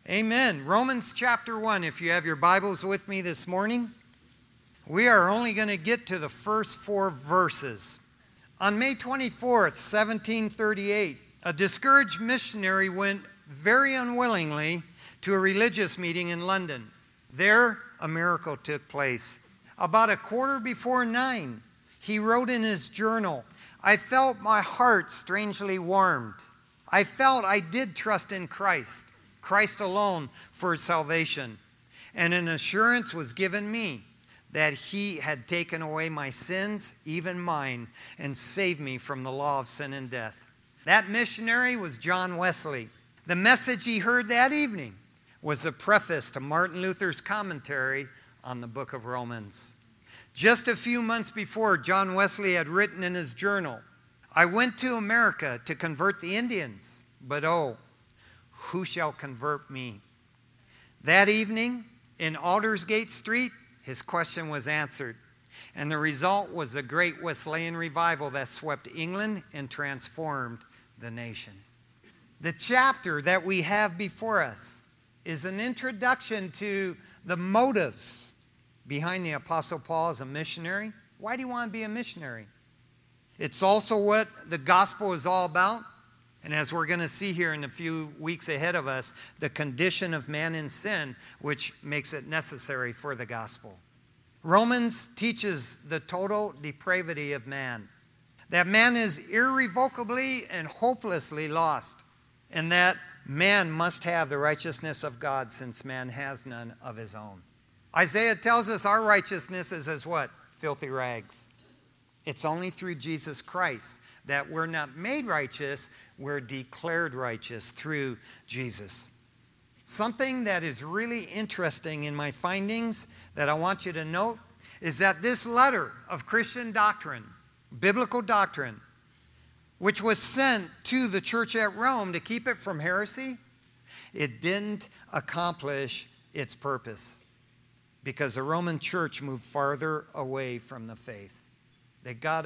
Amen. Romans chapter 1, if you have your Bibles with me this morning. We are only going to get to the first 4 verses. On May 24th, 1738, a discouraged missionary went very unwillingly to a religious meeting in London. There, a miracle took place. About 9:15, he wrote in his journal, "I felt my heart strangely warmed. I felt I did trust in Christ alone for salvation. And an assurance was given me that he had taken away my sins, even mine, and saved me from the law of sin and death." That missionary was John Wesley. The message he heard that evening was the preface to Martin Luther's commentary on the book of Romans. Just a few months before, John Wesley had written in his journal, "I went to America to convert the Indians, but oh, who shall convert me?" That evening, in Aldersgate Street, his question was answered. And the result was the great Wesleyan revival that swept England and transformed the nation. The chapter that we have before us is an introduction to the motives behind the Apostle Paul as a missionary. Why do you want to be a missionary? It's also what the gospel is all about. And as we're going to see here in a few weeks ahead of us, the condition of man in sin, which makes it necessary for the gospel. Romans teaches the total depravity of man, that man is irrevocably and hopelessly lost, and that man must have the righteousness of God since man has none of his own. Isaiah tells us our righteousness is as what? Filthy rags. It's only through Jesus Christ that we're not made righteous, we're declared righteous through Jesus. Something that is really interesting in my findings that I want you to note is that this letter of Christian doctrine, biblical doctrine, which was sent to the church at Rome to keep it from heresy, it didn't accomplish its purpose because the Roman church moved farther away from the faith. They got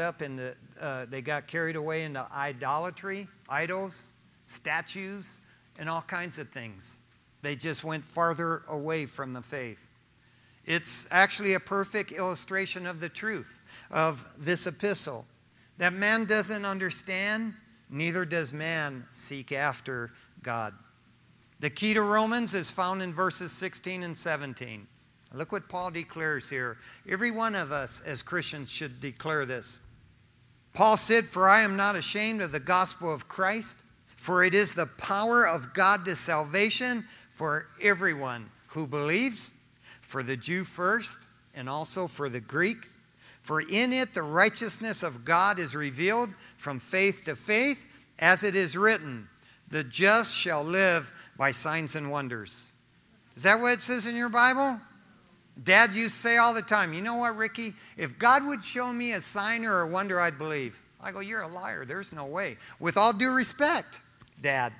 carried away into idolatry, idols, statues, and all kinds of things. They just went farther away from the faith. It's actually a perfect illustration of the truth of this epistle, that man doesn't understand, neither does man seek after God. The key to Romans is found in verses 16 and 17. Look what Paul declares here. Every one of us as Christians should declare this. Paul said, "For I am not ashamed of the gospel of Christ, for it is the power of God to salvation for everyone who believes, for the Jew first, and also for the Greek. For in it the righteousness of God is revealed from faith to faith, as it is written, the just shall live by signs and wonders." Is that what it says in your Bible? Dad used to say all the time, "You know what, Ricky? If God would show me a sign or a wonder, I'd believe." I go, "You're a liar. There's no way." With all due respect, Dad.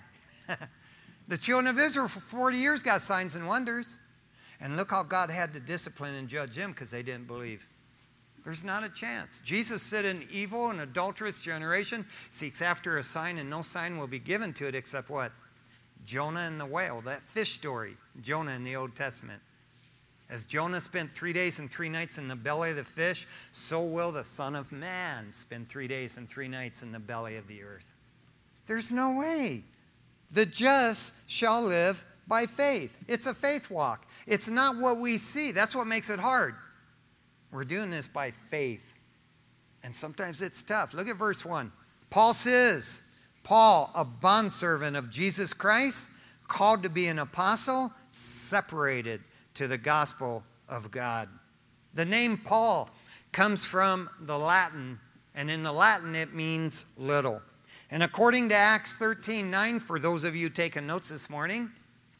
The children of Israel for 40 years got signs and wonders. And look how God had to discipline and judge them because they didn't believe. There's not a chance. Jesus said an evil and adulterous generation seeks after a sign, and no sign will be given to it except what? Jonah and the whale, that fish story, Jonah in the Old Testament. As Jonah spent 3 days and 3 nights in the belly of the fish, so will the Son of Man spend 3 days and 3 nights in the belly of the earth. There's no way. The just shall live by faith. It's a faith walk. It's not what we see. That's what makes it hard. We're doing this by faith. And sometimes it's tough. Look at verse 1. Paul says, Paul, a bondservant of Jesus Christ, called to be an apostle, separated to the gospel of God. The name Paul comes from the Latin, and in the Latin it means little. And according to Acts 13:9, for those of you taking notes this morning,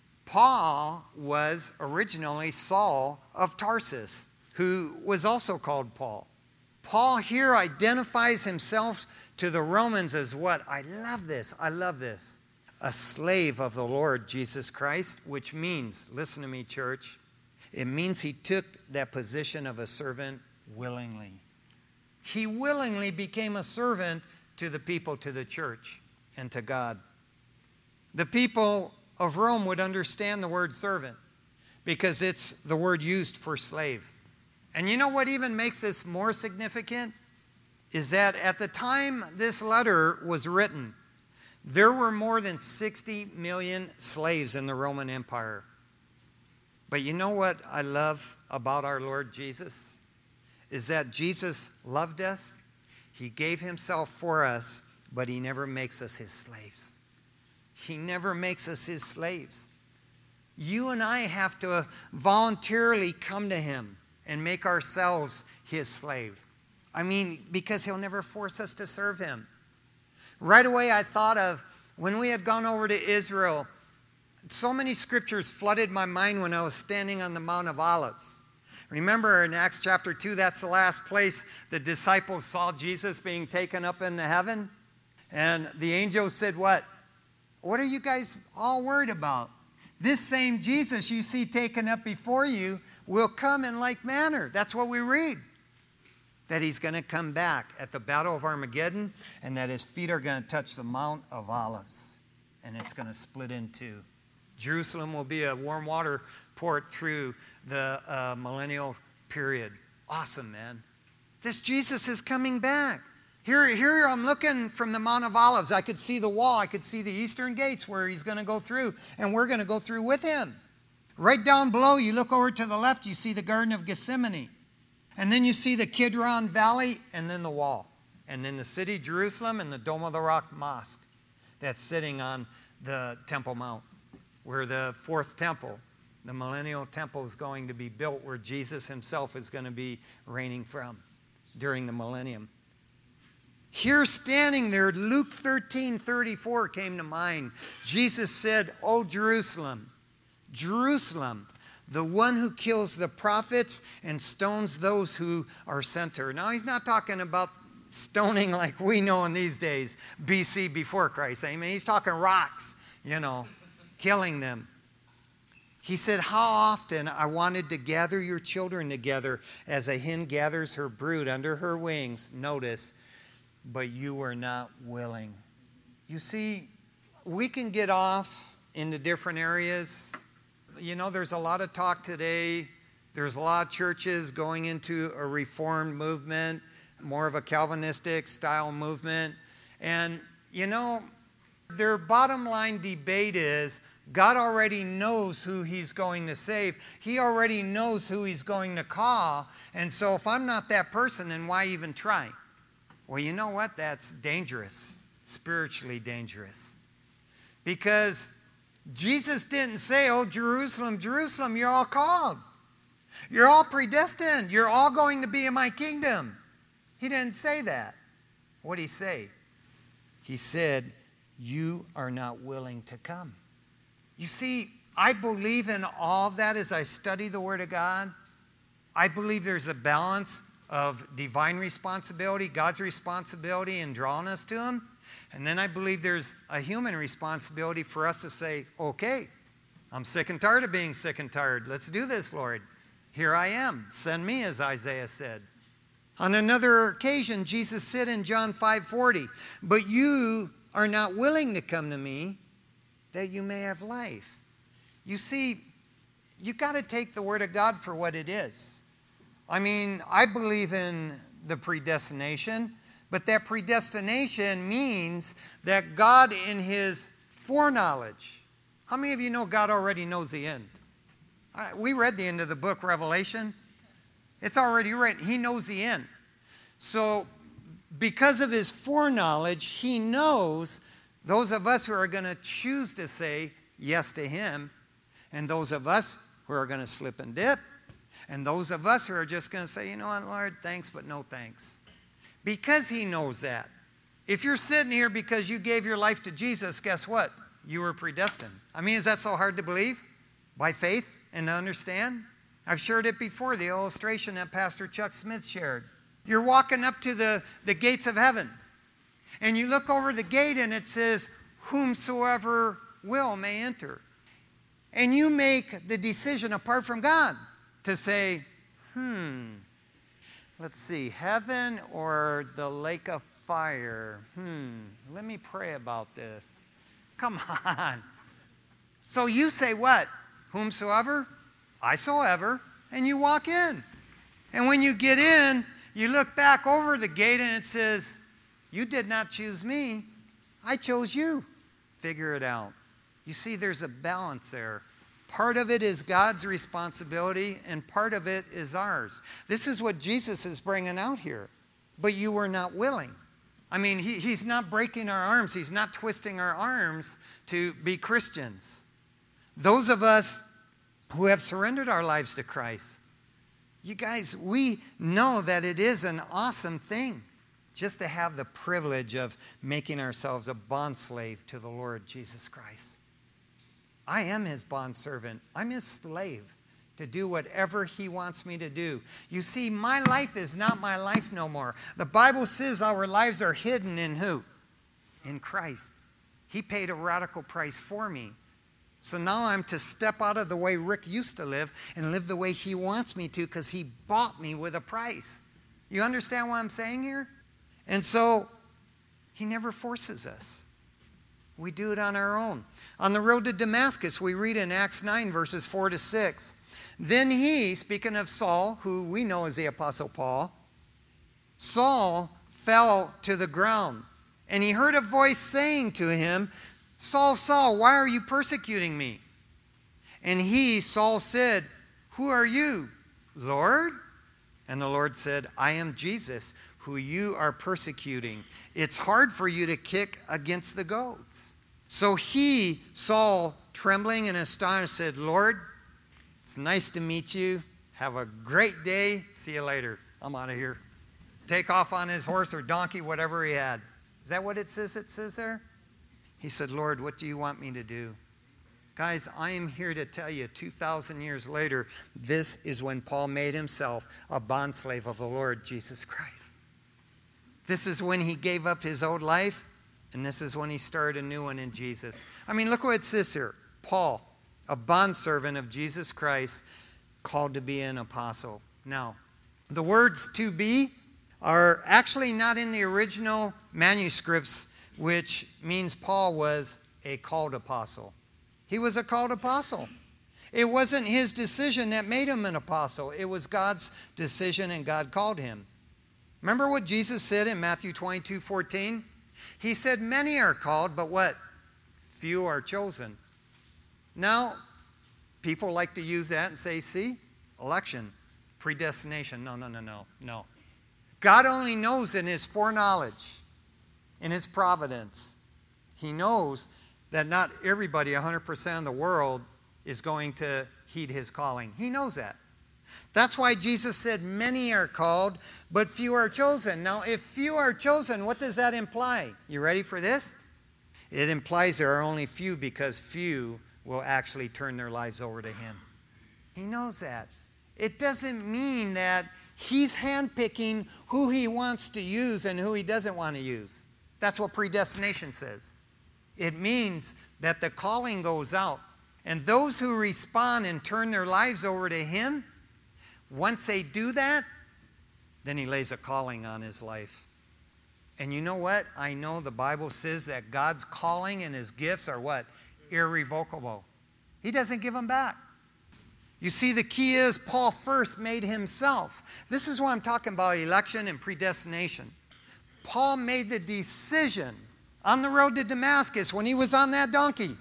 Paul was originally Saul of Tarsus, who was also called Paul. Paul here identifies himself to the Romans as what? I love this. A slave of the Lord Jesus Christ, which means, listen to me, church, it means he took that position of a servant willingly. He willingly became a servant to the people, to the church, and to God. The people of Rome would understand the word servant because it's the word used for slave. And you know what even makes this more significant? Is that at the time this letter was written, there were more than 60 million slaves in the Roman Empire. But you know what I love about our Lord Jesus? Is that Jesus loved us. He gave himself for us, but he never makes us his slaves. He never makes us his slaves. You and I have to voluntarily come to him and make ourselves his slave. I mean, because he'll never force us to serve him. Right away, I thought of when we had gone over to Israel, so many scriptures flooded my mind when I was standing on the Mount of Olives. Remember in Acts chapter 2, that's the last place the disciples saw Jesus being taken up into heaven. And the angel said, what? What are you guys all worried about? This same Jesus you see taken up before you will come in like manner. That's what we read. That he's going to come back at the Battle of Armageddon, and that his feet are going to touch the Mount of Olives, and it's going to split in two. Jerusalem will be a warm water port through the millennial period. Awesome, man. This Jesus is coming back. Here I'm looking from the Mount of Olives. I could see the wall. I could see the eastern gates where he's going to go through, and we're going to go through with him. Right down below, you look over to the left, you see the Garden of Gethsemane. And then you see the Kidron Valley, and then the wall. And then the city, Jerusalem, and the Dome of the Rock Mosque that's sitting on the Temple Mount, where the fourth temple, the millennial temple, is going to be built, where Jesus himself is going to be reigning from during the millennium. Here standing there, Luke 13:34 came to mind. Jesus said, "O Jerusalem, Jerusalem, the one who kills the prophets and stones those who are sent her." Now, he's not talking about stoning like we know in these days, BC, before Christ. I mean, he's talking rocks, killing them. He said, "How often I wanted to gather your children together as a hen gathers her brood under her wings." Notice, but you were not willing. You see, we can get off into different areas. There's a lot of talk today. There's a lot of churches going into a reformed movement, more of a Calvinistic style movement. And, their bottom line debate is God already knows who he's going to save. He already knows who he's going to call. And so if I'm not that person, then why even try? Well, you know what? That's dangerous, spiritually dangerous. Because Jesus didn't say, "Oh, Jerusalem, Jerusalem, you're all called. You're all predestined. You're all going to be in my kingdom." He didn't say that. What did he say? He said, "You are not willing to come." You see, I believe in all of that as I study the Word of God. I believe there's a balance of divine responsibility, God's responsibility in drawing us to him. And then I believe there's a human responsibility for us to say, "Okay, I'm sick and tired of being sick and tired. Let's do this, Lord. Here I am. Send me," as Isaiah said. On another occasion, Jesus said in John 5:40, "But you are not willing to come to me that you may have life." You see, you got to take the Word of God for what it is. I mean, I believe in the predestination, but that predestination means that God in his foreknowledge. How many of you know God already knows the end? We read the end of the book, Revelation. It's already written. He knows the end. So because of his foreknowledge, he knows those of us who are going to choose to say yes to him, and those of us who are going to slip and dip, and those of us who are just going to say, "You know what, Lord, thanks, but no thanks." Because he knows that. If you're sitting here because you gave your life to Jesus, guess what? You were predestined. I mean, is that so hard to believe? By faith and to understand? I've shared it before, the illustration that Pastor Chuck Smith shared. You're walking up to the gates of heaven, and you look over the gate and it says, "Whomsoever will may enter." And you make the decision apart from God to say, let's see, heaven or the lake of fire? Let me pray about this. Come on. So you say what? Whomsoever, I-so-ever, and you walk in. And when you get in, you look back over the gate and it says, you did not choose me, I chose you. Figure it out. You see, there's a balance there. Part of it is God's responsibility, and part of it is ours. This is what Jesus is bringing out here. But you were not willing. I mean, he's not breaking our arms. He's not twisting our arms to be Christians. Those of us who have surrendered our lives to Christ, you guys, we know that it is an awesome thing just to have the privilege of making ourselves a bondslave to the Lord Jesus Christ. I am his bondservant. I'm his slave to do whatever he wants me to do. You see, my life is not my life no more. The Bible says our lives are hidden in who? In Christ. He paid a radical price for me. So now I'm to step out of the way Rick used to live and live the way he wants me to, because he bought me with a price. You understand what I'm saying here? And so he never forces us. We do it on our own. On the road to Damascus, we read in Acts 9, verses 4 to 6. Then he, speaking of Saul, who we know as the Apostle Paul, Saul fell to the ground, and he heard a voice saying to him, Saul, Saul, why are you persecuting me? And he, Saul, said, who are you, Lord? And the Lord said, I am Jesus, who you are persecuting. It's hard for you to kick against the goats. So he, Saul, trembling and astonished, said, Lord, it's nice to meet you. Have a great day. See you later. I'm out of here. Take off on his horse or donkey, whatever he had. Is that what it says there? He said, Lord, what do you want me to do? Guys, I am here to tell you, 2,000 years later, this is when Paul made himself a bondslave of the Lord Jesus Christ. This is when he gave up his old life, and this is when he started a new one in Jesus. I mean, look what it says here. Paul, a bondservant of Jesus Christ, called to be an apostle. Now, the words to be are actually not in the original manuscripts, which means Paul was a called apostle. He was a called apostle. It wasn't his decision that made him an apostle. It was God's decision, and God called him. Remember what Jesus said in Matthew 22:14? He said, many are called, but what? Few are chosen. Now, people like to use that and say, see, election, predestination. No. God only knows in his foreknowledge, in his providence. He knows that not everybody, 100% of the world, is going to heed his calling. He knows that. That's why Jesus said, many are called, but few are chosen. Now, if few are chosen, what does that imply? You ready for this? It implies there are only few, because few will actually turn their lives over to him. He knows that. It doesn't mean that he's handpicking who he wants to use and who he doesn't want to use. That's what predestination says. It means that the calling goes out, and those who respond and turn their lives over to him, once they do that, then he lays a calling on his life. And you know what? I know the Bible says that God's calling and his gifts are what? Irrevocable. He doesn't give them back. You see, the key is Paul first made himself. This is what I'm talking about, election and predestination. Paul made the decision on the road to Damascus when he was on that donkey,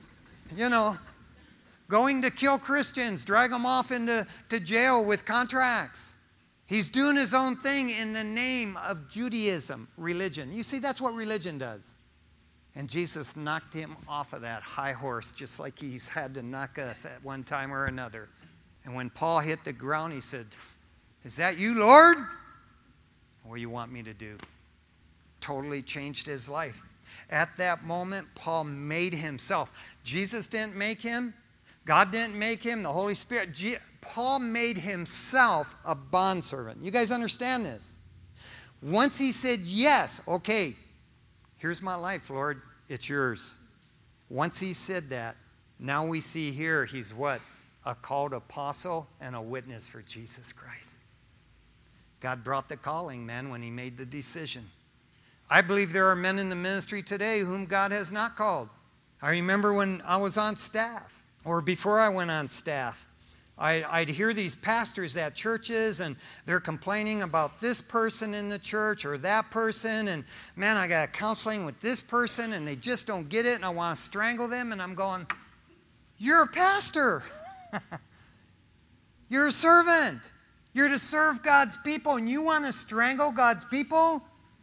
going to kill Christians, drag them off into jail with contracts. He's doing his own thing in the name of Judaism, religion. You see, that's what religion does. And Jesus knocked him off of that high horse, just like he's had to knock us at one time or another. And when Paul hit the ground, he said, is that you, Lord? What do you want me to do? Totally changed his life. At that moment, Paul made himself. Jesus didn't make him. God didn't make him. The Holy Spirit. Paul made himself a bondservant. You guys understand this? Once he said, yes, okay, here's my life, Lord. It's yours. Once he said that, now we see here he's what? A called apostle and a witness for Jesus Christ. God brought the calling, man, when he made the decision. I believe there are men in the ministry today whom God has not called. I remember when I was on staff. or before I went on staff, I'd hear these pastors at churches, and they're complaining about this person in the church or that person, and man, I got counseling with this person, and they just don't get it, and I want to strangle them, and I'm going, you're a pastor. You're a servant. You're to serve God's people, and you want to strangle God's people?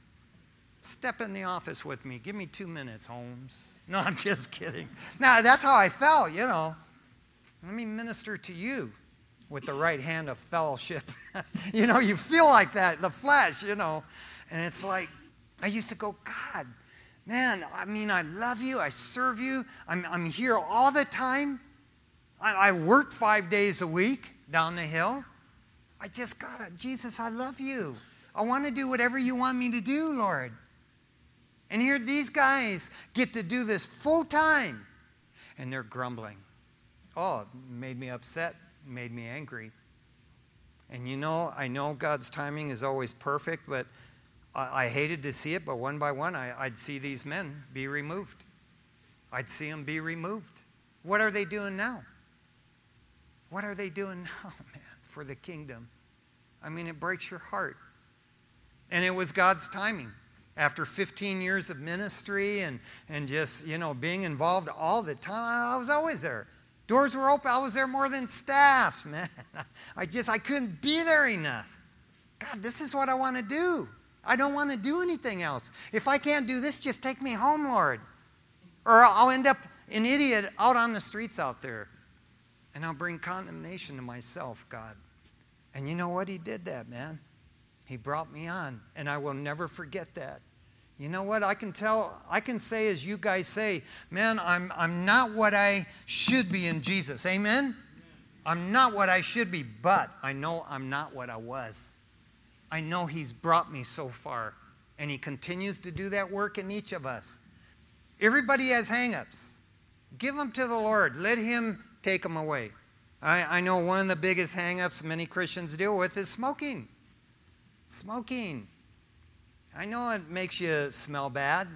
Step in the office with me. Give me 2 minutes, Holmes. No, I'm just kidding. No, that's how I felt, you know. Let me minister to you with the right hand of fellowship. You know, you feel like that, the flesh, you know. And it's like, I used to go, God, man, I mean, I love you. I serve you. I'm here all the time. I work 5 days a week down the hill. I just got it. Jesus, I love you. I want to do whatever you want me to do, Lord. And here these guys get to do this full time, and they're grumbling. Oh, it made me upset, made me angry. And you know, I know God's timing is always perfect, but I hated to see it, but one by one, I'd see these men be removed. I'd see them be removed. What are they doing now? What are they doing now, man, for the kingdom? I mean, it breaks your heart. And it was God's timing. After 15 years of ministry and just, you know, being involved all the time, I was always there. Doors were open. I was there more than staff, man. I couldn't be there enough. God, this is what I want to do. I don't want to do anything else. If I can't do this, just take me home, Lord. Or I'll end up an idiot out on the streets out there. And I'll bring condemnation to myself, God. And you know what? He did that, man. He brought me on, and I will never forget that. You know what? I can say as you guys say, man, I'm not what I should be in Jesus. Amen? I'm not what I should be, but I know I'm not what I was. I know He's brought me so far, and He continues to do that work in each of us. Everybody has hang-ups. Give them to the Lord. Let Him take them away. I know one of the biggest hang-ups many Christians deal with is smoking. Smoking. I know it makes you smell bad.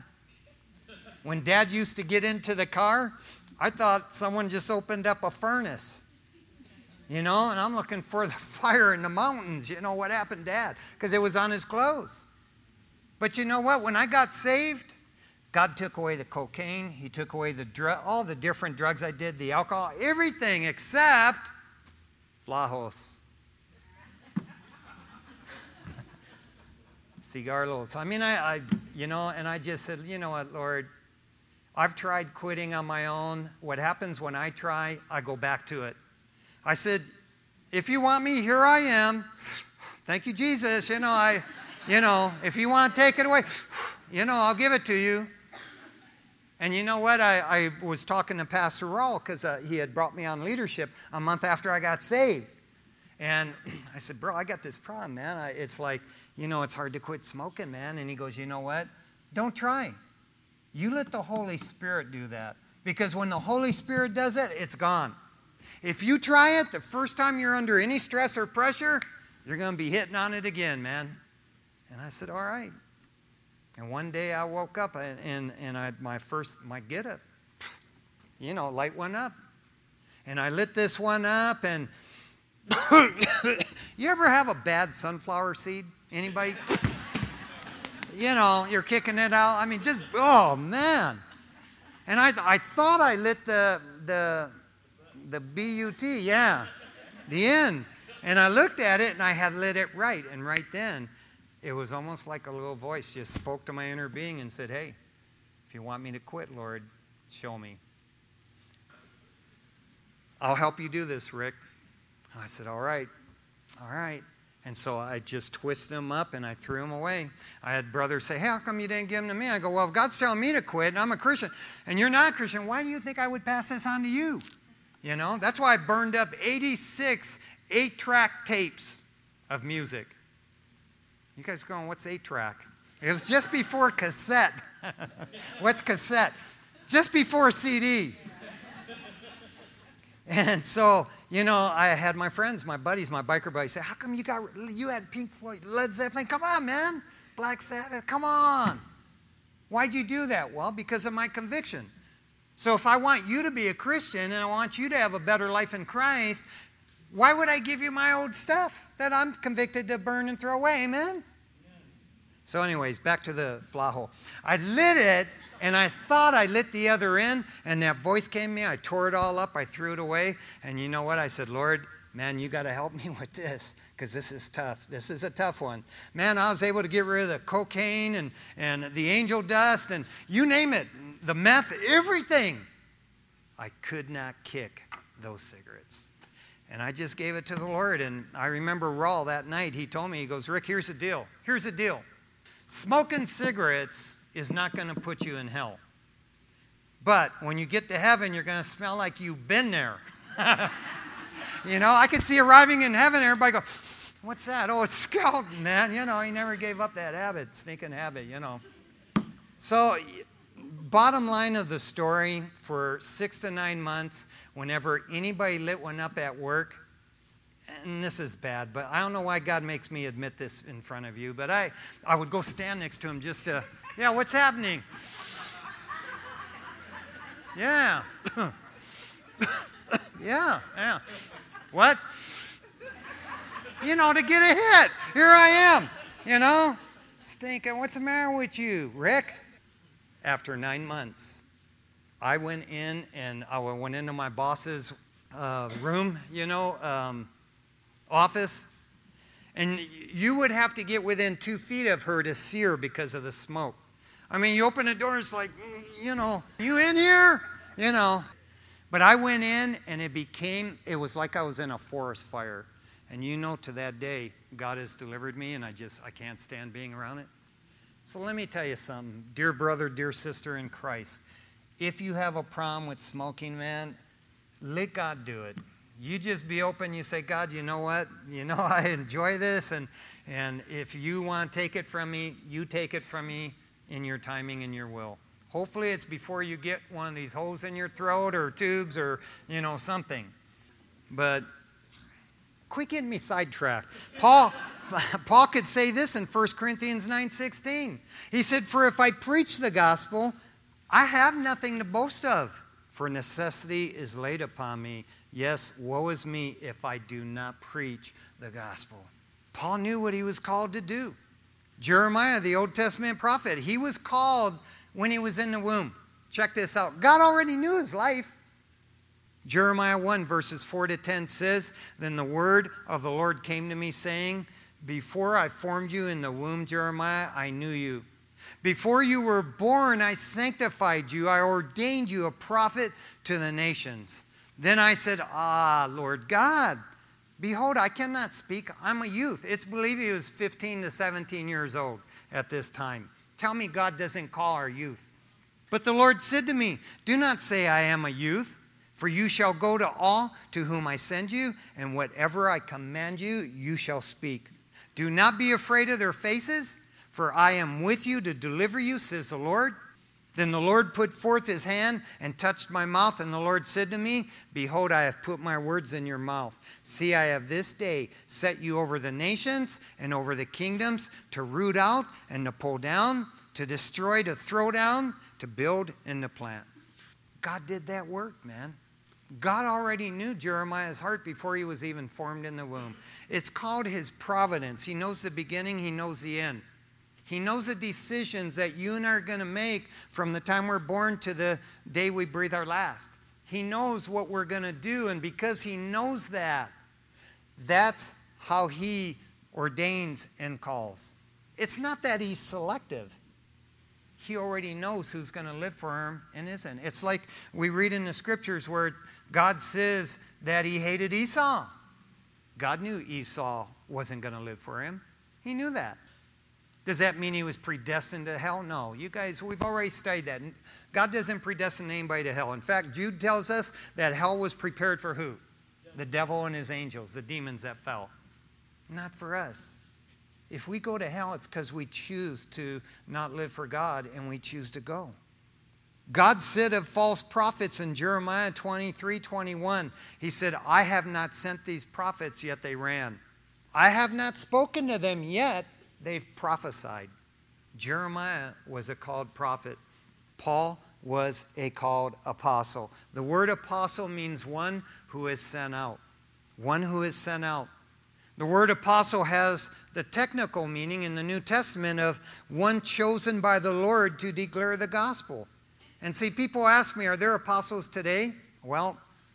When Dad used to get into the car, I thought someone just opened up a furnace. You know, and I'm looking for the fire in the mountains. You know what happened, Dad? Because it was on his clothes. But you know what? When I got saved, God took away the cocaine. He took away all the different drugs I did, the alcohol, everything except flajos. Cigarros. I mean, you know, and I just said, you know what, Lord, I've tried quitting on my own. What happens when I try, I go back to it. I said, if you want me, here I am. Thank you, Jesus. You know, if you want to take it away, you know, I'll give it to you. And you know what? I was talking to Pastor Raul because he had brought me on leadership a month after I got saved. And I said, bro, I got this problem, man. It's like, you know, it's hard to quit smoking, man. And he goes, you know what? Don't try. You let the Holy Spirit do that. Because when the Holy Spirit does it, it's gone. If you try it, the first time you're under any stress or pressure, you're going to be hitting on it again, man. And I said, all right. And one day I woke up and my get up, you know, light went up. And I lit this one up and you ever have a bad sunflower seed? Anybody? You know, you're kicking it out. I mean, just, oh, man. And I thought I lit the B-U-T, yeah, the end. And I looked at it, and I had lit it right. And right then, it was almost like a little voice just spoke to my inner being and said, hey, if you want me to quit, Lord, show me. I'll help you do this, Rick. I said, all right. And so I just twisted them up and I threw them away. I had brothers say, hey, how come you didn't give them to me? I go, well, if God's telling me to quit and I'm a Christian and you're not a Christian, why do you think I would pass this on to you? You know, that's why I burned up 86 8-track tapes of music. You guys going, what's 8-track? It was just before cassette. What's cassette? Just before CD. And so, you know, I had my friends, my buddies, my biker buddies say, how come you had Pink Floyd, Led Zeppelin? Come on, man. Black Sabbath, come on. Why'd you do that? Well, because of my conviction. So if I want you to be a Christian and I want you to have a better life in Christ, why would I give you my old stuff that I'm convicted to burn and throw away? Amen? So anyways, back to the flajo. I lit it, and I thought I lit the other end, and that voice came to me. I tore it all up. I threw it away. And you know what? I said, Lord, man, you got to help me with this, because this is tough. This is a tough one. Man, I was able to get rid of the cocaine and the angel dust and you name it, the meth, everything. I could not kick those cigarettes. And I just gave it to the Lord. And I remember Raul that night, he told me, he goes, Rick, here's the deal. Here's the deal. Smoking cigarettes is not going to put you in hell. But when you get to heaven, you're going to smell like you've been there. You know, I could see arriving in heaven, everybody go, what's that? Oh, it's Skelton, man. You know, he never gave up that habit, sneaking habit, you know. So, bottom line of the story, for 6 to 9 months, whenever anybody lit one up at work, and this is bad, but I don't know why God makes me admit this in front of you, but I would go stand next to him just to, yeah, what's happening? Yeah. Yeah. What? You know, to get a hit. Here I am, you know, stinking. What's the matter with you, Rick? After 9 months, I went in and I went into my boss's room, you know, office. And you would have to get within 2 feet of her to see her because of the smoke. I mean, you open the door, it's like, you know, you in here? You know. But I went in and it was like I was in a forest fire. And you know, to that day, God has delivered me and I can't stand being around it. So let me tell you something, dear brother, dear sister in Christ. If you have a problem with smoking, man, let God do it. You just be open. You say, God, you know what? You know, I enjoy this. And if you want to take it from me, you take it from me in your timing and your will. Hopefully it's before you get one of these holes in your throat or tubes or, you know, something. But quit getting me sidetracked. Paul could say this in 1 Corinthians 9:16. He said, for if I preach the gospel, I have nothing to boast of, for necessity is laid upon me. Yes, woe is me if I do not preach the gospel. Paul knew what he was called to do. Jeremiah, the Old Testament prophet, he was called when he was in the womb. Check this out. God already knew his life. Jeremiah 1 verses 4 to 10 says, then the word of the Lord came to me saying, before I formed you in the womb, Jeremiah, I knew you. Before you were born, I sanctified you. I ordained you a prophet to the nations. Then I said, Lord God, behold, I cannot speak. I'm a youth. It's believed he was 15 to 17 years old at this time. Tell me God doesn't call our youth. But the Lord said to me, do not say I am a youth, for you shall go to all to whom I send you, and whatever I command you, you shall speak. Do not be afraid of their faces, for I am with you to deliver you, says the Lord. Then the Lord put forth his hand and touched my mouth, and the Lord said to me, behold, I have put my words in your mouth. See, I have this day set you over the nations and over the kingdoms, to root out and to pull down, to destroy, to throw down, to build and to plant. God did that work, man. God already knew Jeremiah's heart before he was even formed in the womb. It's called his providence. He knows the beginning, he knows the end. He knows the decisions that you and I are going to make from the time we're born to the day we breathe our last. He knows what we're going to do, and because he knows that, that's how he ordains and calls. It's not that he's selective. He already knows who's going to live for him and isn't. It's like we read in the scriptures where God says that he hated Esau. God knew Esau wasn't going to live for him. He knew that. Does that mean he was predestined to hell? No. You guys, we've already studied that. God doesn't predestine anybody to hell. In fact, Jude tells us that hell was prepared for who? The devil and his angels, the demons that fell. Not for us. If we go to hell, it's because we choose to not live for God and we choose to go. God said of false prophets in Jeremiah 23:21, he said, I have not sent these prophets, yet they ran. I have not spoken to them yet, they've prophesied. Jeremiah was a called prophet. Paul was a called apostle. The word apostle means one who is sent out. One who is sent out. The word apostle has the technical meaning in the New Testament of one chosen by the Lord to declare the gospel. And see, people ask me, are there apostles today? Well,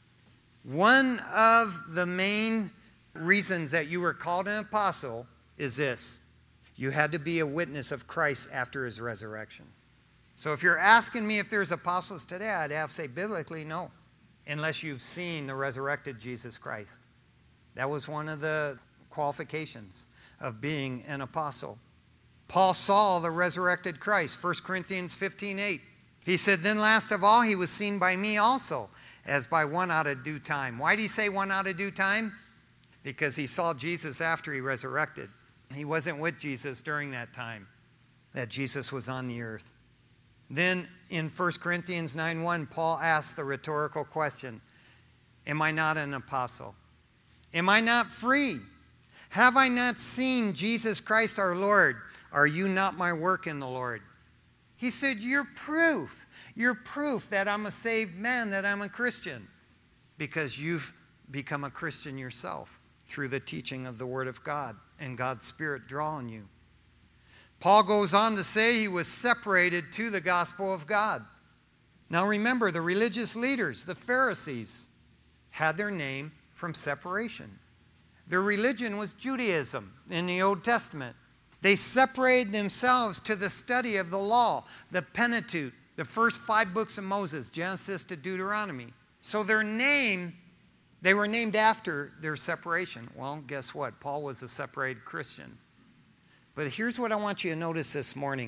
one of the main reasons that you were called an apostle is this. You had to be a witness of Christ after his resurrection. So if you're asking me if there's apostles today, I'd have to say biblically, no, unless you've seen the resurrected Jesus Christ. That was one of the qualifications of being an apostle. Paul saw the resurrected Christ, 1 Corinthians 15:8. He said, then last of all, he was seen by me also, as by one out of due time. Why did he say one out of due time? Because he saw Jesus after he resurrected. He wasn't with Jesus during that time that Jesus was on the earth. Then in 1 Corinthians 9:1, Paul asked the rhetorical question, am I not an apostle? Am I not free? Have I not seen Jesus Christ our Lord? Are you not my work in the Lord? He said, you're proof. You're proof that I'm a saved man, that I'm a Christian, because you've become a Christian yourself through the teaching of the Word of God and God's Spirit drawing you. Paul goes on to say he was separated to the gospel of God. Now remember, the religious leaders, the Pharisees, had their name from separation. Their religion was Judaism in the Old Testament. They separated themselves to the study of the law, the Pentateuch, the first 5 books of Moses, Genesis to Deuteronomy. So their name, they were named after their separation. Well, guess what? Paul was a separated Christian. But here's what I want you to notice this morning.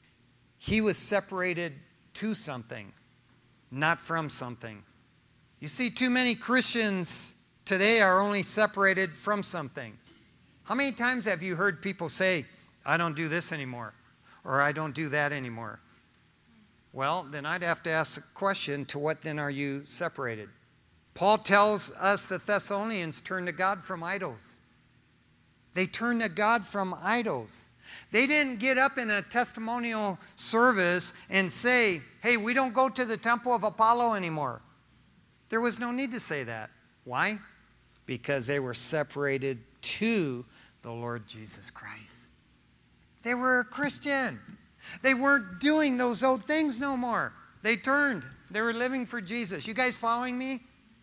He was separated to something, not from something. You see, too many Christians today are only separated from something. How many times have you heard people say, I don't do this anymore, or I don't do that anymore? Well, then I'd have to ask the question, to what then are you separated? Paul tells us the Thessalonians turn to God from idols. They turned to God from idols. They didn't get up in a testimonial service and say, hey, we don't go to the temple of Apollo anymore. There was no need to say that. Why? Because they were separated to the Lord Jesus Christ. They were a Christian. They weren't doing those old things no more. They turned. They were living for Jesus. You guys following me?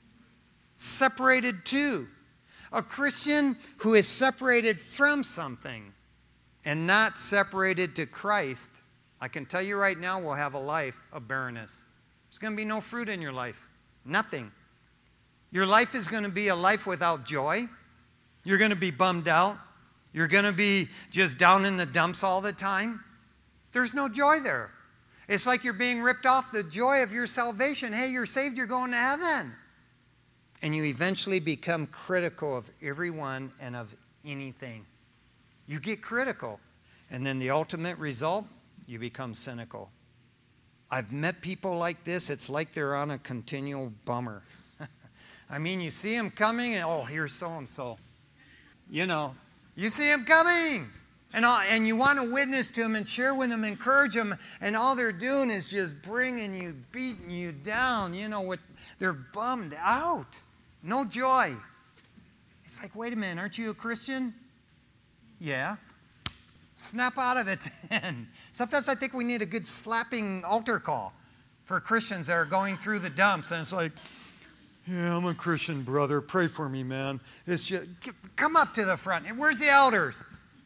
Separated to. A Christian who is separated from something and not separated to Christ, I can tell you right now, will have a life of barrenness. There's going to be no fruit in your life. Nothing. Your life is going to be a life without joy. You're going to be bummed out. You're going to be just down in the dumps all the time. There's no joy there. It's like you're being ripped off the joy of your salvation. Hey, you're saved, you're going to heaven. And you eventually become critical of everyone and of anything. You get critical. And then the ultimate result, you become cynical. I've met people like this. It's like they're on a continual bummer. I mean, you see them coming, and oh, here's so-and-so. You know, you see them coming. And you want to witness to them and share with them, encourage them, and all they're doing is just bringing you, beating you down. You know, they're bummed out. No joy. It's like, wait a minute, aren't you a Christian? Yeah. Snap out of it then. Sometimes I think we need a good slapping altar call for Christians that are going through the dumps. And it's like, yeah, I'm a Christian, brother. Pray for me, man. It's just, come up to the front. And where's the elders?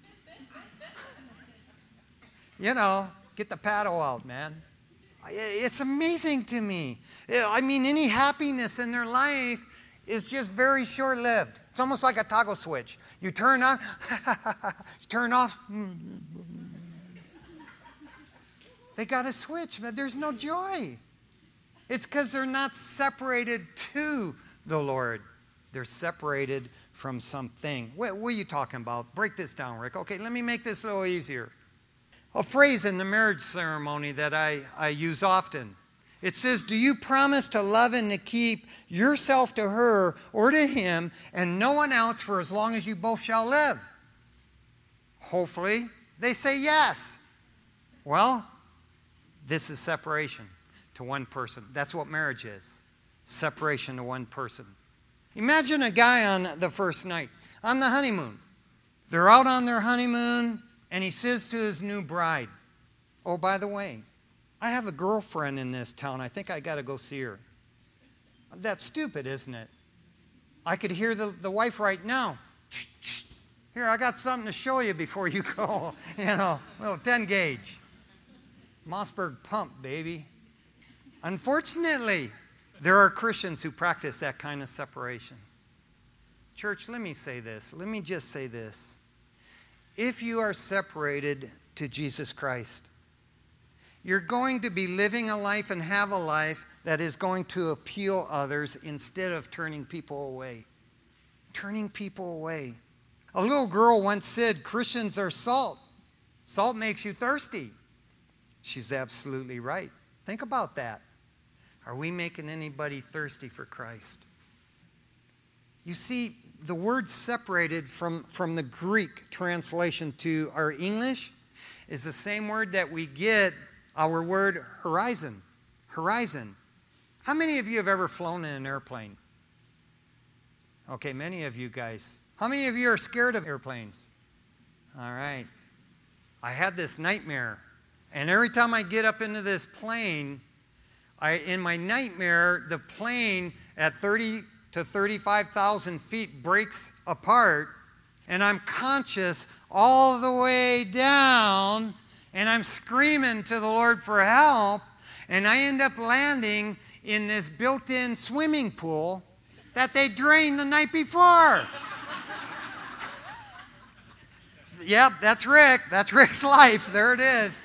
You know, get the paddle out, man. It's amazing to me. I mean, any happiness in their life is just very short-lived. It's almost like a toggle switch. You turn on, you turn off. They got a switch, but there's no joy. It's because they're not separated to the Lord. They're separated from something. What are you talking about? Break this down, Rick. Okay, let me make this a little easier. A phrase in the marriage ceremony that I use often. It says, do you promise to love and to keep yourself to her or to him and no one else for as long as you both shall live? Hopefully, they say yes. Well, this is separation. to one person. That's what marriage is. Separation to one person. Imagine a guy on the first night, on the honeymoon. They're out on their honeymoon, and he says to his new bride, "Oh, by the way, I have a girlfriend in this town. I think I got to go see her." That's stupid, isn't it? I could hear the wife right now. "Here, I got something to show you before you go." Little 10 gauge. Mossberg pump, baby. Unfortunately, there are Christians who practice that kind of separation. Church, let me say this. Let me just say this. If you are separated to Jesus Christ, you're going to be living a life and have a life that is going to appeal others instead of turning people away. Turning people away. A little girl once said, "Christians are salt. Salt makes you thirsty." She's absolutely right. Think about that. Are we making anybody thirsty for Christ? You see, the word separated from the Greek translation to our English is the same word that we get our word horizon. Horizon. How many of you have ever flown in an airplane? Okay, many of you guys. How many of you are scared of airplanes? All right. I had this nightmare. And every time I get up into this plane, in my nightmare, the plane at 30 to 35,000 feet breaks apart, and I'm conscious all the way down, and I'm screaming to the Lord for help, and I end up landing in this built-in swimming pool that they drained the night before. Yep, that's Rick. That's Rick's life. There it is.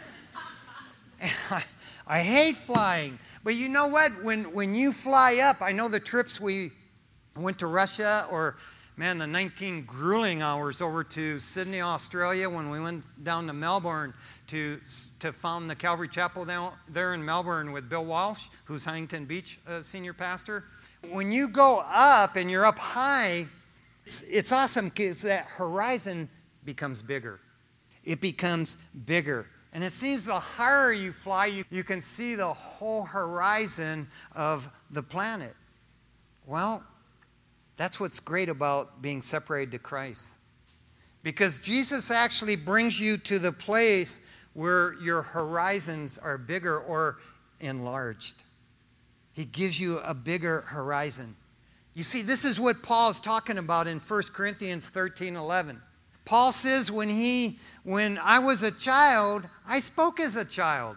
I hate flying. But you know what? When you fly up, I know the trips we went to Russia, or, man, the 19 grueling hours over to Sydney, Australia, when we went down to Melbourne to found the Calvary Chapel down there in Melbourne with Bill Walsh, who's Huntington Beach senior pastor. When you go up and you're up high, it's awesome because that horizon becomes bigger. It becomes bigger. And it seems the higher you fly, you can see the whole horizon of the planet. Well, that's what's great about being separated to Christ. Because Jesus actually brings you to the place where your horizons are bigger or enlarged. He gives you a bigger horizon. You see, this is what Paul is talking about in 1 Corinthians 13:11. Paul says, when I was a child, I spoke as a child.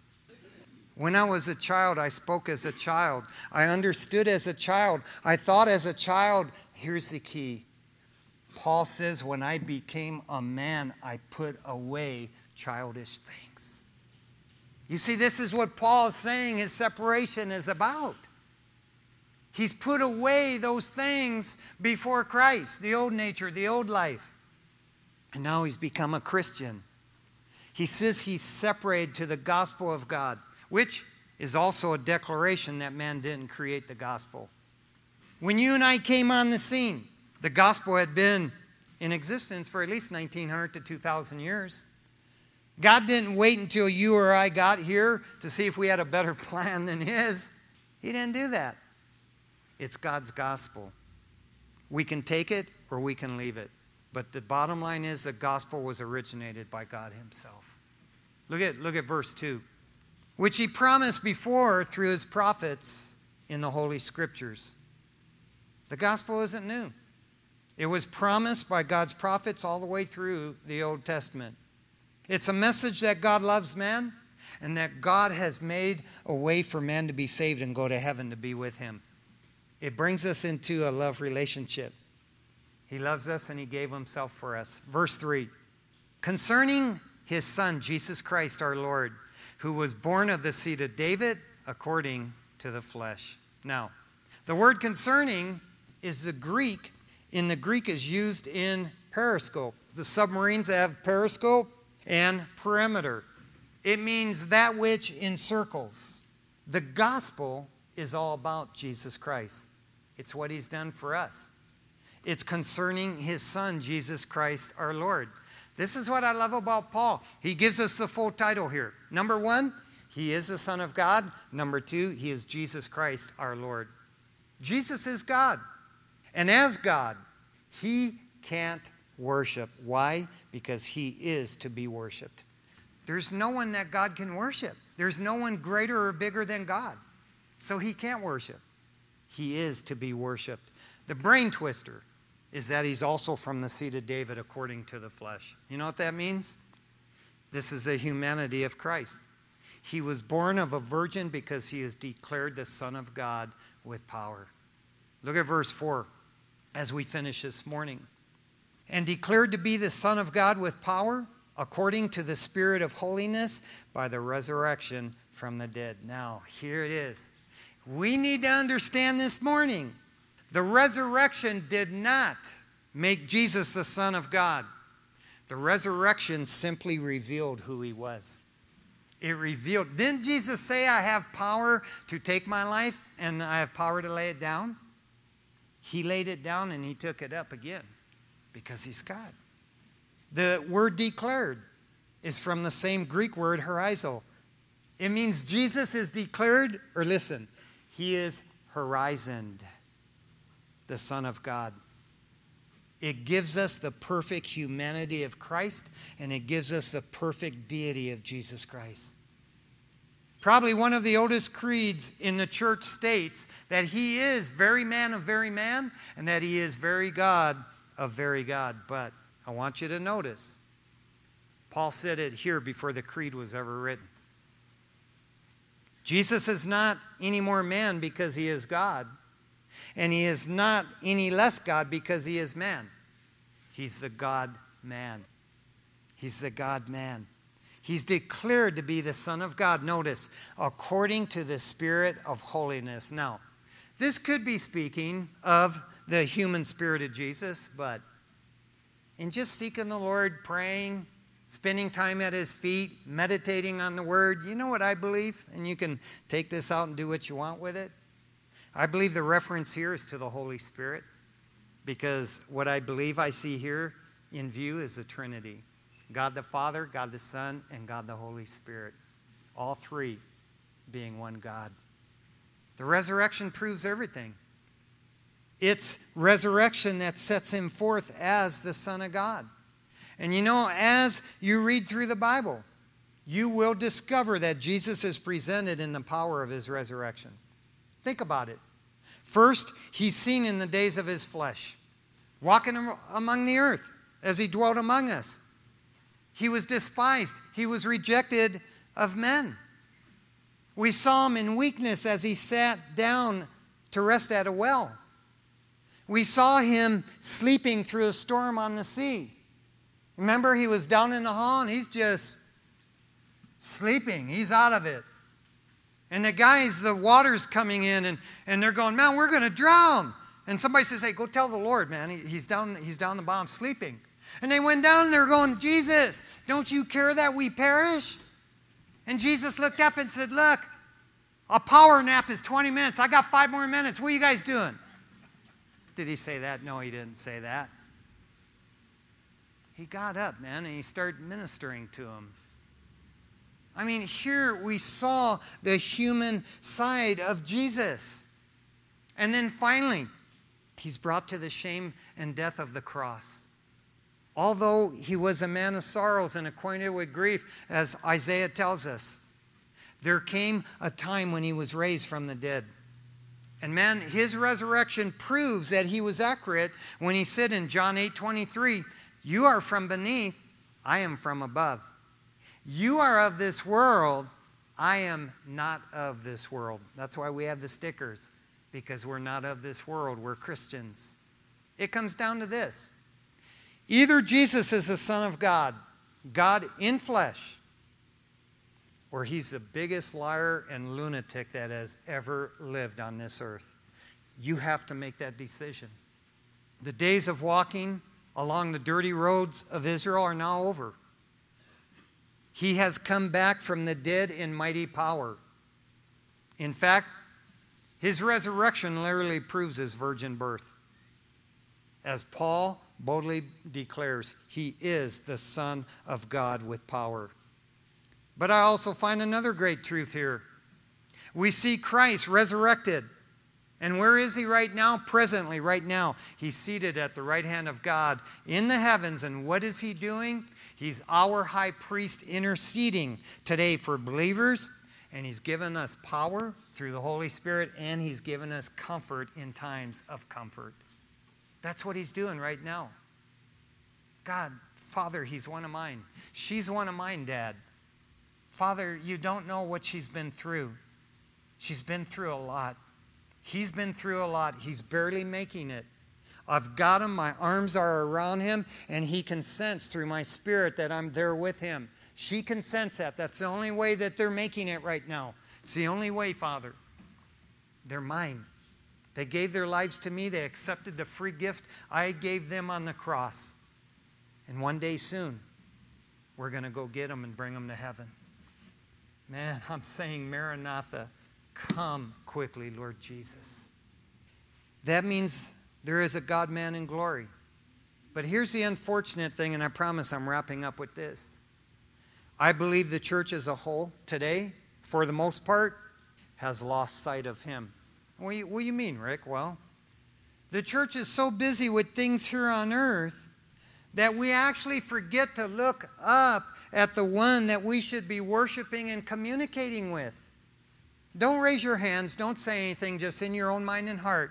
When I was a child, I spoke as a child. I understood as a child. I thought as a child. Here's the key. Paul says, when I became a man, I put away childish things. You see, this is what Paul is saying his separation is about. He's put away those things before Christ, the old nature, the old life. And now he's become a Christian. He says he's separated to the gospel of God, which is also a declaration that man didn't create the gospel. When you and I came on the scene, the gospel had been in existence for at least 1,900 to 2,000 years. God didn't wait until you or I got here to see if we had a better plan than his. He didn't do that. It's God's gospel. We can take it or we can leave it. But the bottom line is the gospel was originated by God himself. Look at verse 2. Which he promised before through his prophets in the Holy Scriptures. The gospel isn't new. It was promised by God's prophets all the way through the Old Testament. It's a message that God loves man and that God has made a way for man to be saved and go to heaven to be with him. It brings us into a love relationship. He loves us and he gave himself for us. Verse 3. Concerning his Son, Jesus Christ our Lord, who was born of the seed of David according to the flesh. Now, the word concerning is the Greek. In the Greek is used in periscope. The submarines have periscope and perimeter. It means that which encircles. The gospel is all about Jesus Christ. It's what he's done for us. It's concerning his Son, Jesus Christ our Lord. This is what I love about Paul. He gives us the full title here. Number one, He is the Son of God. Number two, he is Jesus Christ, our Lord. Jesus is God. And as God, he can't worship. Why? Because he is to be worshiped. There's no one that God can worship. There's no one greater or bigger than God. So he can't worship. He is to be worshiped. The brain twister is that he's also from the seed of David according to the flesh. You know what that means? This is the humanity of Christ. He was born of a virgin because he is declared the Son of God with power. Look at verse 4 as we finish this morning. And declared to be the Son of God with power, according to the Spirit of holiness, by the resurrection from the dead. Now, here it is. We need to understand this morning. The resurrection did not make Jesus the Son of God. The resurrection simply revealed who he was. It revealed. Didn't Jesus say, I have power to take my life and I have power to lay it down? He laid it down and he took it up again because he's God. The word declared is from the same Greek word horizo. It means Jesus is declared, or listen, he is horizoned, the Son of God. It gives us the perfect humanity of Christ, and it gives us the perfect deity of Jesus Christ. Probably one of the oldest creeds in the church states that he is very man of very man, and that he is very God of very God. But I want you to notice, Paul said it here before the creed was ever written. Jesus is not any more man because he is God, and he is not any less God because he is man. He's the God-man. He's the God-man. He's declared to be the Son of God. Notice, according to the Spirit of holiness. Now, this could be speaking of the human spirit of Jesus, but in just seeking the Lord, praying, spending time at his feet, meditating on the Word, you know what I believe? And you can take this out and do what you want with it. I believe the reference here is to the Holy Spirit, because what I believe I see here in view is the Trinity. God the Father, God the Son, and God the Holy Spirit. All three being one God. The resurrection proves everything. It's resurrection that sets him forth as the Son of God. And you know, as you read through the Bible, you will discover that Jesus is presented in the power of his resurrection. Think about it. First, he's seen in the days of his flesh, walking among the earth as he dwelt among us. He was despised. He was rejected of men. We saw him in weakness as he sat down to rest at a well. We saw him sleeping through a storm on the sea. Remember, he was down in the hall and he's just sleeping. He's out of it. And the guys, the water's coming in and they're going, man, we're going to drown. And somebody says, hey, go tell the Lord, man. He's down the bottom sleeping. And they went down and they're going, Jesus, don't you care that we perish? And Jesus looked up and said, look, a power nap is 20 minutes. I got 5 more minutes. What are you guys doing? Did he say that? No, he didn't say that. He got up, man, and he started ministering to him. I mean, here we saw the human side of Jesus. And then finally, he's brought to the shame and death of the cross. Although he was a man of sorrows and acquainted with grief, as Isaiah tells us, there came a time when he was raised from the dead. And man, his resurrection proves that he was accurate when he said in John 8:23, you are from beneath, I am from above. You are of this world, I am not of this world. That's why we have the stickers, because we're not of this world. We're Christians. It comes down to this. Either Jesus is the Son of God, God in flesh, or he's the biggest liar and lunatic that has ever lived on this earth. You have to make that decision. The days of walking along the dirty roads of Israel are now over. He has come back from the dead in mighty power. In fact, his resurrection literally proves his virgin birth. As Paul boldly declares, he is the Son of God with power. But I also find another great truth here. We see Christ resurrected. And where is he right now? Presently, right now. He's seated at the right hand of God in the heavens. And what is he doing? He's our high priest interceding today for believers. And he's given us power through the Holy Spirit. And he's given us comfort in times of comfort. That's what he's doing right now. God, Father, he's one of mine. She's one of mine, Dad. Father, you don't know what she's been through. She's been through a lot. He's been through a lot. He's barely making it. I've got him. My arms are around him, and he can sense through my spirit that I'm there with him. She can sense that. That's the only way that they're making it right now. It's the only way, Father. They're mine. They gave their lives to me. They accepted the free gift I gave them on the cross. And one day soon, we're going to go get them and bring them to heaven. Man, I'm saying, Maranatha, come quickly, Lord Jesus. That means there is a God-man in glory. But here's the unfortunate thing, and I promise I'm wrapping up with this. I believe the church as a whole today, for the most part, has lost sight of him. What do you mean, Rick? Well, the church is so busy with things here on earth that we actually forget to look up at the one that we should be worshiping and communicating with. Don't raise your hands. Don't say anything, just in your own mind and heart.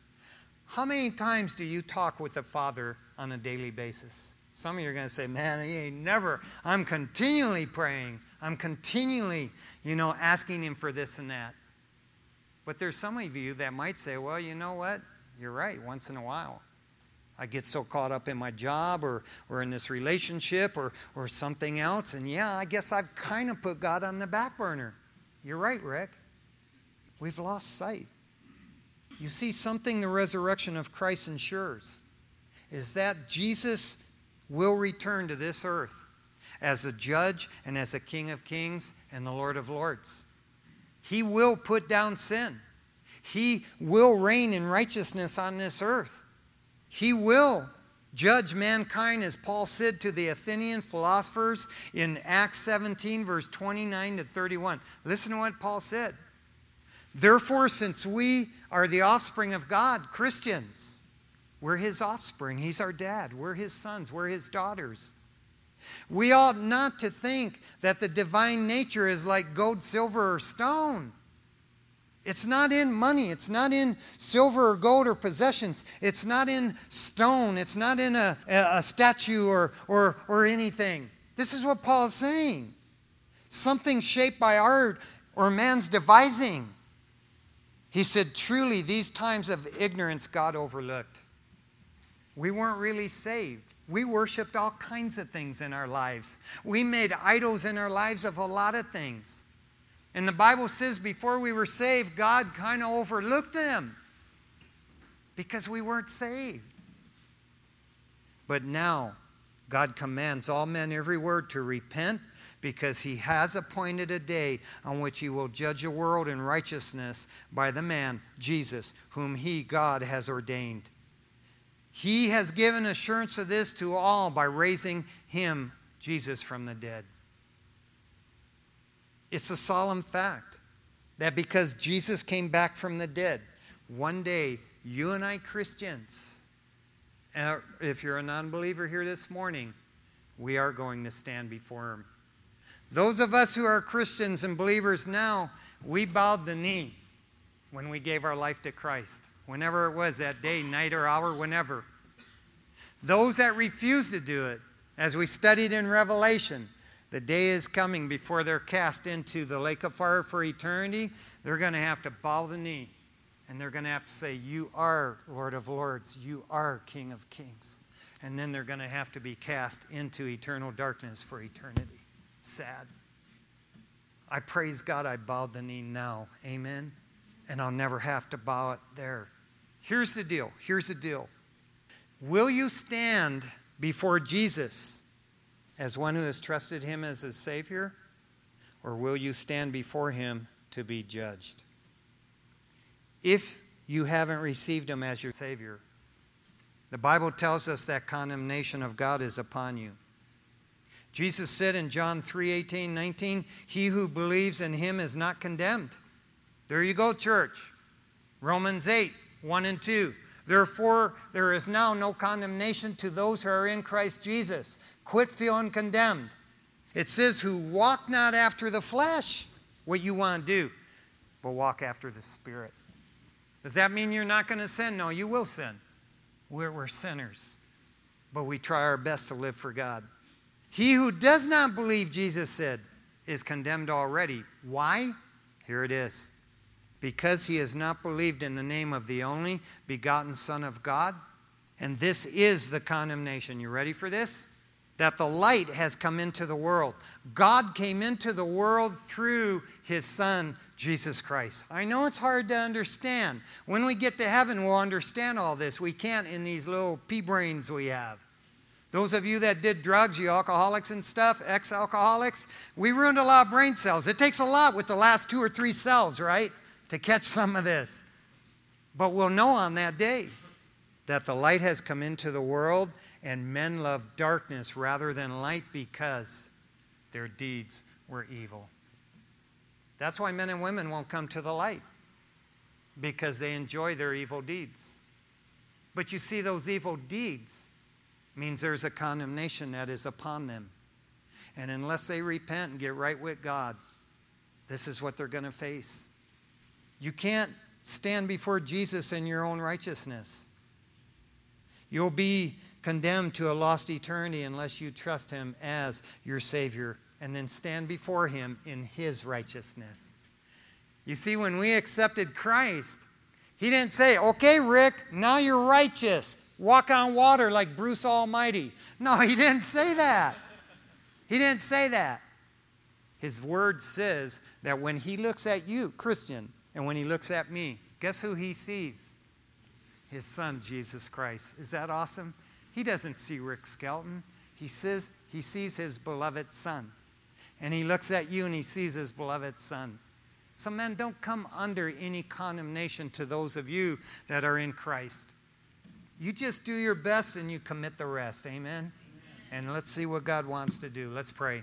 How many times do you talk with the Father on a daily basis? Some of you are going to say, man, he ain't never. I'm continually praying. I'm continually, asking him for this and that. But there's some of you that might say, well, you know what? You're right, once in a while. I get so caught up in my job or in this relationship or something else. And yeah, I guess I've kind of put God on the back burner. You're right, Rick. We've lost sight. You see, something the resurrection of Christ ensures is that Jesus will return to this earth as a judge and as a King of Kings and the Lord of Lords. He will put down sin. He will reign in righteousness on this earth. He will judge mankind, as Paul said to the Athenian philosophers in Acts 17, verse 29 to 31. Listen to what Paul said. Therefore, since we are the offspring of God, Christians, we're his offspring. He's our dad. We're his sons. We're his daughters. We ought not to think that the divine nature is like gold, silver, or stone. It's not in money. It's not in silver or gold or possessions. It's not in stone. It's not in a statue or anything. This is what Paul is saying. Something shaped by art or man's devising. He said, truly, these times of ignorance God overlooked. We weren't really saved. We worshiped all kinds of things in our lives. We made idols in our lives of a lot of things. And the Bible says before we were saved, God kind of overlooked them because we weren't saved. But now, God commands all men everywhere to repent because he has appointed a day on which he will judge the world in righteousness by the man, Jesus, whom he, God, has ordained. He has given assurance of this to all by raising him, Jesus, from the dead. It's a solemn fact that because Jesus came back from the dead, one day, you and I Christians, and if you're a non-believer here this morning, we are going to stand before him. Those of us who are Christians and believers now, we bowed the knee when we gave our life to Christ. Whenever it was, that day, night or hour, whenever. Those that refuse to do it, as we studied in Revelation, the day is coming before they're cast into the lake of fire for eternity. They're going to have to bow the knee. And they're going to have to say, you are Lord of Lords. You are King of Kings. And then they're going to have to be cast into eternal darkness for eternity. Sad. I praise God I bowed the knee now. Amen. And I'll never have to bow it there. Here's the deal. Here's the deal. Will you stand before Jesus as one who has trusted him as his Savior? Or will you stand before him to be judged? If you haven't received him as your Savior, the Bible tells us that condemnation of God is upon you. Jesus said in John 3:18-19, he who believes in him is not condemned. There you go, church. Romans 8:1-2. Therefore, there is now no condemnation to those who are in Christ Jesus. Quit feeling condemned. It says, who walk not after the flesh, what you want to do, but walk after the Spirit. Does that mean you're not going to sin? No, you will sin. We're sinners, but we try our best to live for God. He who does not believe, Jesus said, is condemned already. Why? Here it is. Because he has not believed in the name of the only begotten Son of God. And this is the condemnation. You ready for this? That the light has come into the world. God came into the world through his Son, Jesus Christ. I know it's hard to understand. When we get to heaven, we'll understand all this. We can't in these little pea brains we have. Those of you that did drugs, you alcoholics and stuff, ex-alcoholics, we ruined a lot of brain cells. It takes a lot with the last 2 or 3 cells, right, to catch some of this. But we'll know on that day that the light has come into the world and men love darkness rather than light because their deeds were evil. That's why men and women won't come to the light, because they enjoy their evil deeds. But you see, those evil deeds means there's a condemnation that is upon them. And unless they repent and get right with God, this is what they're going to face. You can't stand before Jesus in your own righteousness. You'll be condemned to a lost eternity unless you trust him as your Savior and then stand before him in his righteousness. You see, when we accepted Christ, he didn't say, okay, Rick, now you're righteous. Walk on water like Bruce Almighty. No, he didn't say that. He didn't say that. His word says that when he looks at you, Christian, and when he looks at me, guess who he sees? His Son, Jesus Christ. Is that awesome? He doesn't see Rick Skelton. He sees his beloved Son. And he looks at you and he sees his beloved Son. So men, don't come under any condemnation to those of you that are in Christ. You just do your best and you commit the rest. Amen? And let's see what God wants to do. Let's pray.